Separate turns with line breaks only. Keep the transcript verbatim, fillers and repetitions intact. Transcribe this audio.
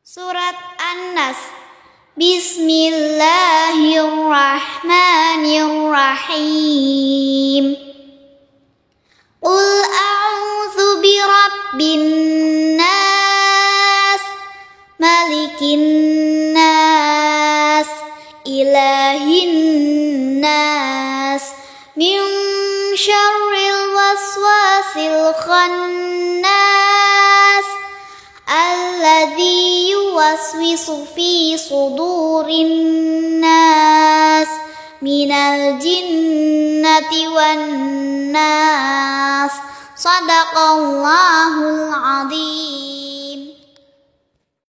Surat An-Nas. Bismillahirrahmanirrahim. Qul a'udzu birabbin nas, malikin nas, ilahin nas, min syarril waswasil khannas, alladzi yuwaswisu fi sudurin nas, minal jinnati wan nas. Sadaqallahul adzim.